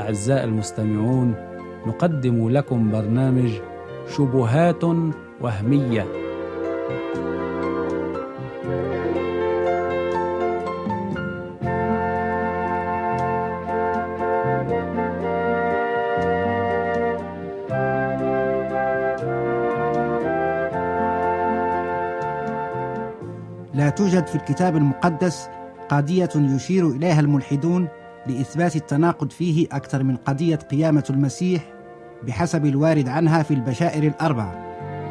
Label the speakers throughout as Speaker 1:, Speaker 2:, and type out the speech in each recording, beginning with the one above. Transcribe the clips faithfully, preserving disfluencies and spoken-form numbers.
Speaker 1: أعزائي المستمعون، نقدم لكم برنامج شبهات وهمية.
Speaker 2: لا توجد في الكتاب المقدس قضية يشير إليها الملحدون لإثبات التناقض فيه أكثر من قضية قيامة المسيح بحسب الوارد عنها في البشائر الأربعة.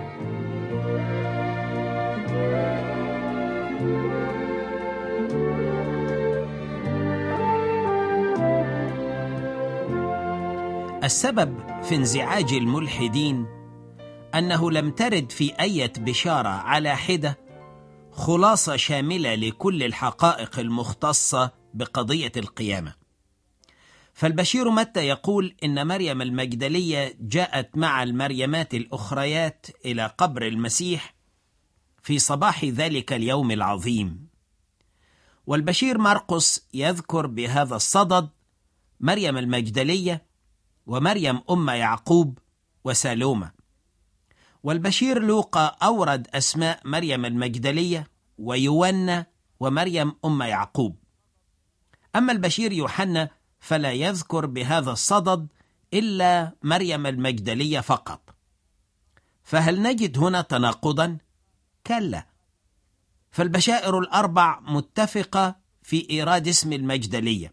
Speaker 3: السبب في انزعاج الملحدين أنه لم ترد في أي بشارة على حدة خلاصة شاملة لكل الحقائق المختصة بقضية القيامة. فالبشير متى يقول إن مريم المجدلية جاءت مع المريمات الأخريات إلى قبر المسيح في صباح ذلك اليوم العظيم، والبشير مرقس يذكر بهذا الصدد مريم المجدلية ومريم أم يعقوب وسالومة. والبشير لوقا أورد أسماء مريم المجدلية ويونا ومريم أم يعقوب. أما البشير يوحنا فلا يذكر بهذا الصدد إلا مريم المجدلية فقط. فهل نجد هنا تناقضا؟ كلا، فالبشائر الأربع متفقة في إيراد اسم المجدلية،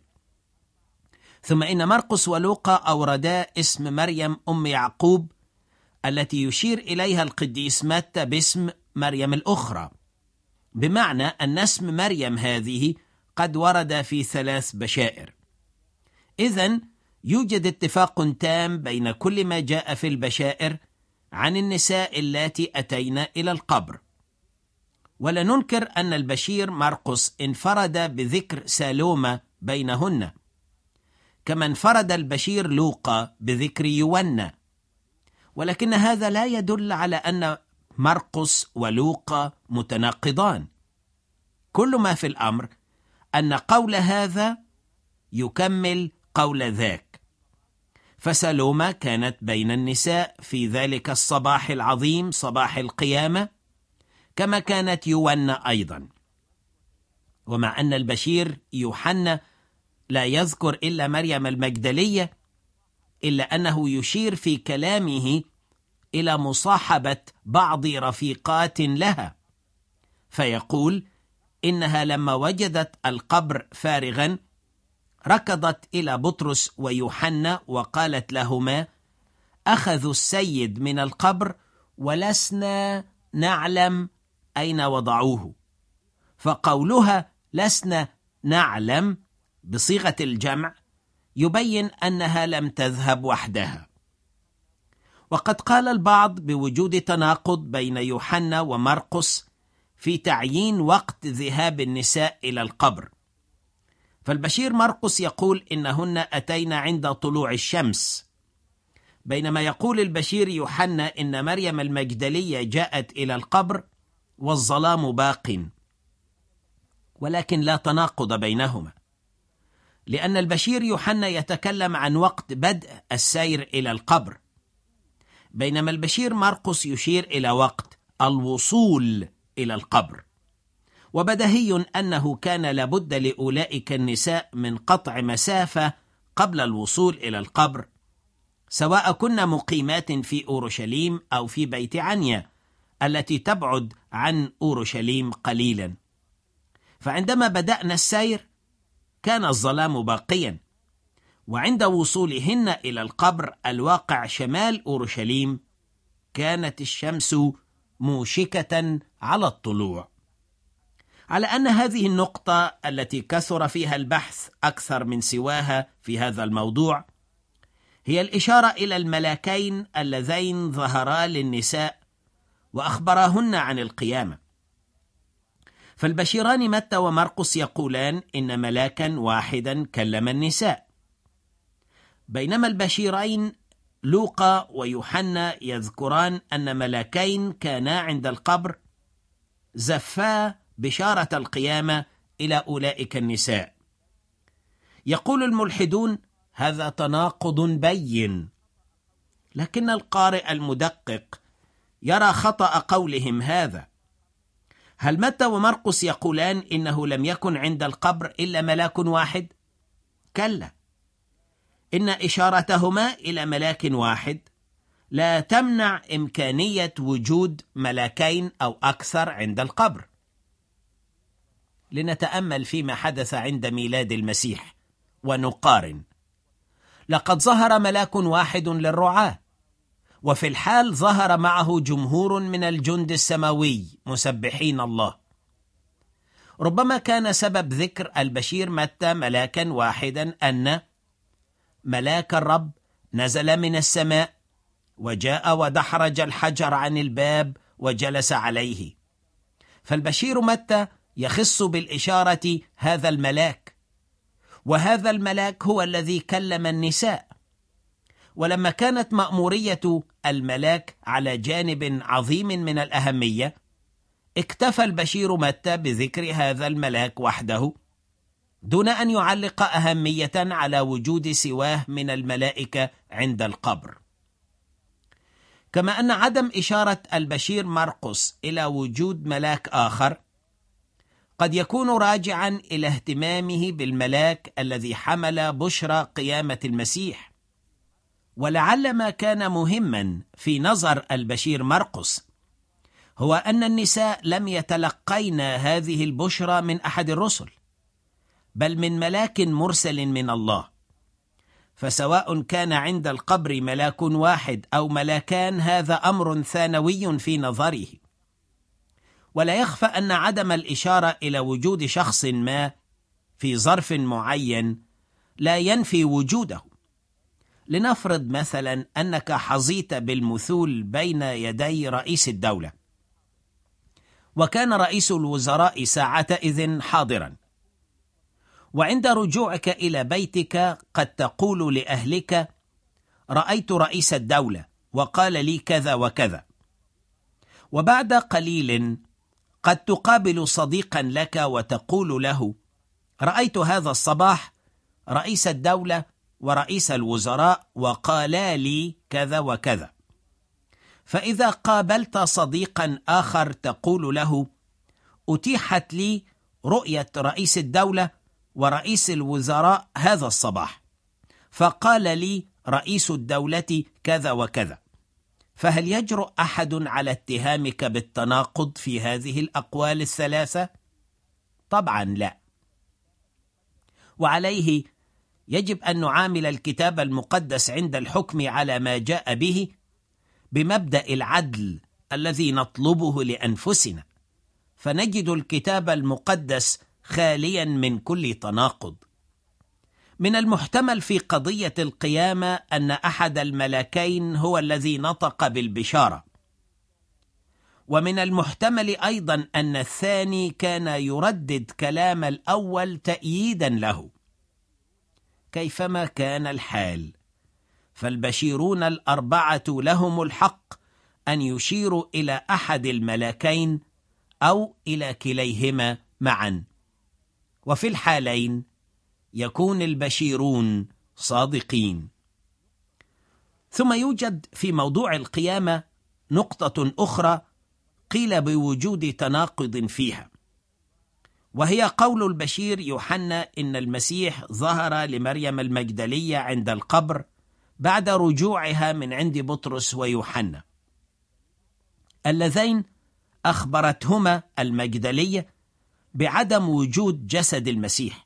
Speaker 3: ثم إن مرقس ولوقا أوردا اسم مريم أم يعقوب التي يشير إليها القديس متى باسم مريم الأخرى، بمعنى أن اسم مريم هذه قد ورد في ثلاث بشائر. إذن يوجد اتفاق تام بين كل ما جاء في البشائر عن النساء اللاتي أتين إلى القبر. ولا ننكر أن البشير مرقس انفرد بذكر سالومة بينهن، كما انفرد البشير لوقا بذكر يونا، ولكن هذا لا يدل على أن مرقس ولوقا متناقضان. كل ما في الأمر أن قول هذا يكمل قول ذاك. فسالومة كانت بين النساء في ذلك الصباح العظيم صباح القيامة، كما كانت يونا أيضا. ومع أن البشير يوحنا لا يذكر إلا مريم المجدلية، إلا أنه يشير في كلامه إلى مصاحبة بعض رفيقات لها، فيقول إنها لما وجدت القبر فارغا ركضت إلى بطرس ويوحنا وقالت لهما: أخذوا السيد من القبر ولسنا نعلم أين وضعوه. فقولها لسنا نعلم بصيغة الجمع يبين أنها لم تذهب وحدها. وقد قال البعض بوجود تناقض بين يوحنا ومرقس في تعيين وقت ذهاب النساء إلى القبر. فالبشير مرقس يقول إنهن أتين عند طلوع الشمس، بينما يقول البشير يوحنا إن مريم المجدلية جاءت إلى القبر والظلام باق. ولكن لا تناقض بينهما، لأن البشير يوحنا يتكلم عن وقت بدء السير إلى القبر، بينما البشير مرقس يشير إلى وقت الوصول إلى القبر. وبدهي أنه كان لابد لأولئك النساء من قطع مسافة قبل الوصول إلى القبر، سواء كن مقيمات في أورشليم أو في بيت عنيا التي تبعد عن أورشليم قليلا. فعندما بدأنا السير كان الظلام باقيا، وعند وصولهن إلى القبر الواقع شمال أورشليم كانت الشمس موشكة على الطلوع. على أن هذه النقطة التي كثر فيها البحث أكثر من سواها في هذا الموضوع هي الإشارة إلى الملاكين اللذين ظهرا للنساء وأخبراهن عن القيامة. فالبشيران متى ومرقس يقولان إن ملاكا واحدا كلم النساء، بينما البشيرين لوقا ويوحنا يذكران أن ملاكين كانا عند القبر زفا بشارة القيامة إلى أولئك النساء. يقول الملحدون: هذا تناقض بين. لكن القارئ المدقق يرى خطأ قولهم هذا. هل متى ومرقس يقولان إنه لم يكن عند القبر إلا ملاك واحد؟ كلا، إن إشارتهما إلى ملاك واحد لا تمنع إمكانية وجود ملاكين أو أكثر عند القبر. لنتأمل فيما حدث عند ميلاد المسيح ونقارن. لقد ظهر ملاك واحد للرعاة، وفي الحال ظهر معه جمهور من الجند السماوي مسبحين الله. ربما كان سبب ذكر البشير متى ملاكا واحدا أن ملاك الرب نزل من السماء وجاء ودحرج الحجر عن الباب وجلس عليه. فالبشير متى يخص بالإشارة هذا الملاك، وهذا الملاك هو الذي كلم النساء. ولما كانت مأمورية الملاك على جانب عظيم من الأهمية، اكتفى البشير متى بذكر هذا الملاك وحده دون أن يعلق أهمية على وجود سواه من الملائكة عند القبر. كما أن عدم إشارة البشير مرقس إلى وجود ملاك آخر قد يكون راجعا إلى اهتمامه بالملاك الذي حمل بشرى قيامة المسيح. ولعل ما كان مهما في نظر البشير مرقس هو أن النساء لم يتلقين هذه البشرى من أحد الرسل، بل من ملاك مرسل من الله. فسواء كان عند القبر ملاك واحد أو ملاكان، هذا أمر ثانوي في نظره. ولا يخفى أن عدم الإشارة إلى وجود شخص ما في ظرف معين لا ينفي وجوده. لنفرض مثلا أنك حظيت بالمثول بين يدي رئيس الدولة، وكان رئيس الوزراء ساعتئذ حاضرا، وعند رجوعك إلى بيتك قد تقول لأهلك: رأيت رئيس الدولة وقال لي كذا وكذا. وبعد قليل قد تقابل صديقا لك وتقول له: رأيت هذا الصباح رئيس الدولة ورئيس الوزراء وقالا لي كذا وكذا. فإذا قابلت صديقا آخر تقول له: أتيحت لي رؤية رئيس الدولة ورئيس الوزراء هذا الصباح، فقال لي رئيس الدولة كذا وكذا. فهل يجرؤ أحد على اتهامك بالتناقض في هذه الأقوال الثلاثة؟ طبعا لا. وعليه يجب أن نعامل الكتاب المقدس عند الحكم على ما جاء به بمبدأ العدل الذي نطلبه لأنفسنا، فنجد الكتاب المقدس خاليا من كل تناقض. من المحتمل في قضية القيامة أن أحد الملكين هو الذي نطق بالبشارة، ومن المحتمل أيضا أن الثاني كان يردد كلام الأول تأييدا له. كيفما كان الحال، فالبشيرون الأربعة لهم الحق أن يشيروا إلى أحد الملكين أو إلى كليهما معا، وفي الحالين يكون البشيرون صادقين. ثم يوجد في موضوع القيامة نقطة أخرى قيل بوجود تناقض فيها، وهي قول البشير يوحنا إن المسيح ظهر لمريم المجدلية عند القبر بعد رجوعها من عند بطرس ويوحنا، اللذين أخبرتهما المجدلية بعدم وجود جسد المسيح،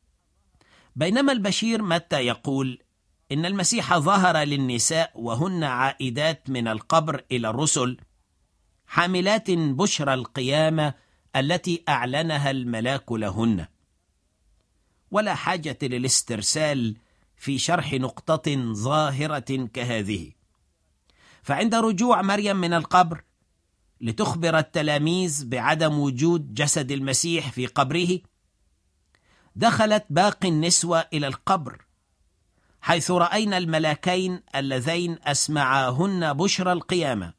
Speaker 3: بينما البشير متى يقول إن المسيح ظهر للنساء وهن عائدات من القبر إلى الرسل حاملات بشرى القيامة التي أعلنها الملاك لهن. ولا حاجة للاسترسال في شرح نقطة ظاهرة كهذه، فعند رجوع مريم من القبر لتخبر التلاميذ بعدم وجود جسد المسيح في قبره، دخلت باقي النسوة إلى القبر، حيث رأينا الملاكين اللذين أسمعاهن بشرى القيامة.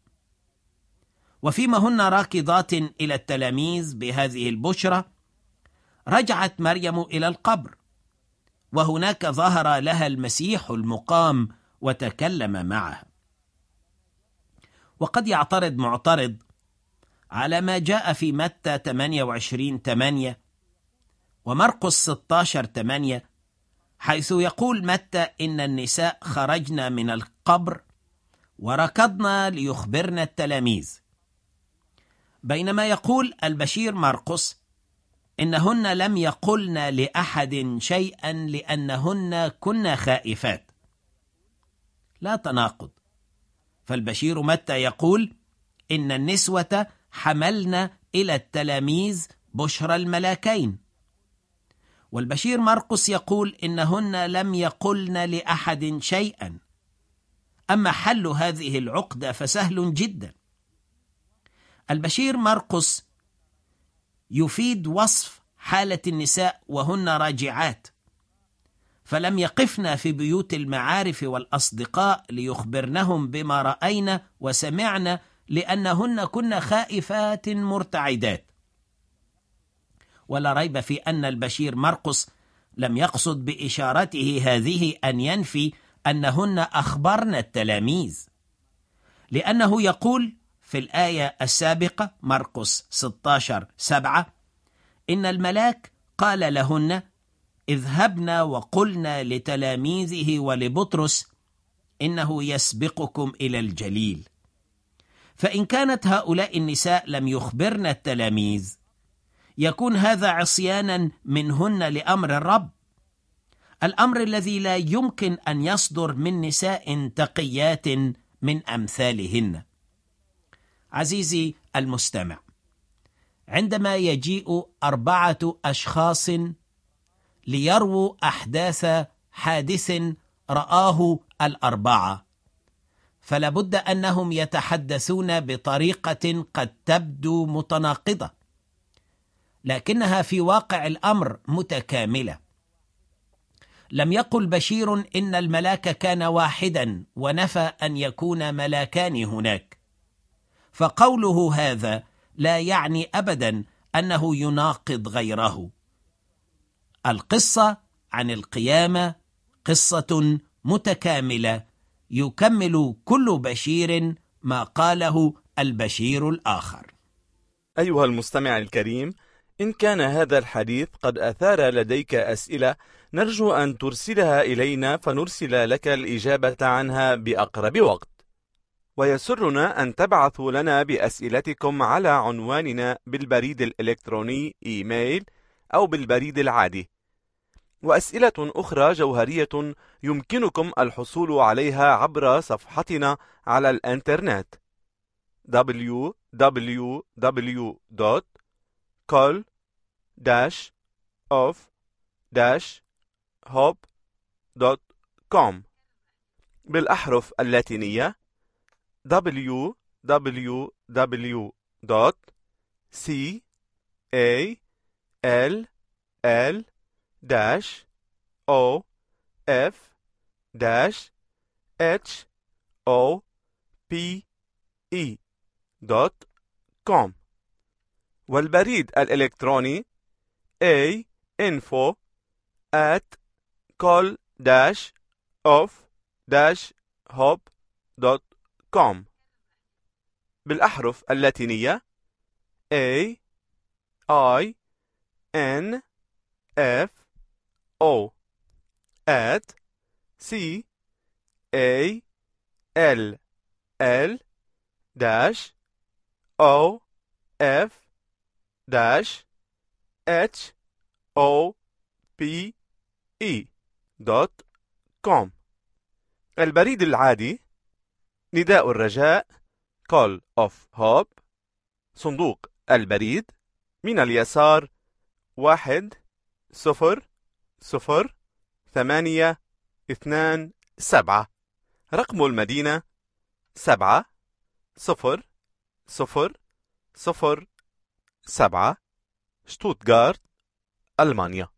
Speaker 3: وفيما هن راكضات إلى التلاميذ بهذه البشرى، رجعت مريم إلى القبر، وهناك ظهر لها المسيح المقام وتكلم معها. وقد يعترض معترض على ما جاء في متى ثمانية وعشرين ثمانية ومرقس ستة عشر ثمانية، حيث يقول متى إن النساء خرجن من القبر وركضن ليخبرن التلاميذ، بينما يقول البشير مرقس إنهن لم يقلن لأحد شيئا لأنهن كن خائفات. لا تناقض، فالبشير متى يقول إن النسوة حملن إلى التلاميذ بشرى الملاكين، والبشير مرقس يقول إنهن لم يقلن لأحد شيئا. أما حل هذه العقدة فسهل جدا. البشير مرقس يفيد وصف حالة النساء وهن راجعات، فلم يقفن في بيوت المعارف والأصدقاء ليخبرنهم بما رأينا وسمعنا لأنهن كن خائفات مرتعدات. ولا ريب في أن البشير مرقس لم يقصد بإشارته هذه أن ينفي أنهن أخبرن التلاميذ، لأنه يقول في الآية السابقة مرقس ستة عشر سبعة إن الملاك قال لهن اذهبنا وقلنا لتلاميذه ولبطرس إنه يسبقكم إلى الجليل. فإن كانت هؤلاء النساء لم يخبرن التلاميذ يكون هذا عصيانا منهن لأمر الرب، الأمر الذي لا يمكن أن يصدر من نساء تقيات من أمثالهن. عزيزي المستمع، عندما يجيء أربعة أشخاص ليرووا أحداث حادث رآه الأربعة، فلابد أنهم يتحدثون بطريقة قد تبدو متناقضة، لكنها في واقع الأمر متكاملة. لم يقل بشير إن الملاك كان واحدا ونفى أن يكون ملاكان هناك، فقوله هذا لا يعني أبدا أنه يناقض غيره. القصة عن القيامة قصة متكاملة يكمل كل بشير ما قاله البشير الآخر.
Speaker 4: أيها المستمع الكريم، إن كان هذا الحديث قد أثار لديك أسئلة نرجو أن ترسلها إلينا فنرسل لك الإجابة عنها بأقرب وقت. ويسرنا أن تبعثوا لنا بأسئلتكم على عنواننا بالبريد الإلكتروني إيميل أو بالبريد العادي. وأسئلة أخرى جوهرية يمكنكم الحصول عليها عبر صفحتنا على الإنترنت دبليو دبليو دبليو دوت كول داش أوف داش هوب دوت كوم بالأحرف اللاتينية دبليو دبليو دبليو دوت سي إيه إل إل داش أو إف داش إتش أو بي إي دوت كوم، والبريد الإلكتروني A info at call dash of dash hop دوت كوم بالأحرف اللاتينية A I N F O at C A L L dash O F dash H O P E دوت كوم. البريد العادي نداء الرجاء Call of Hope، صندوق البريد من اليسار واحد صفر صفر ثمانية اثنان سبعة، رقم المدينة سبعة صفر صفر صفر سبعة، شتوتغارت، ألمانيا.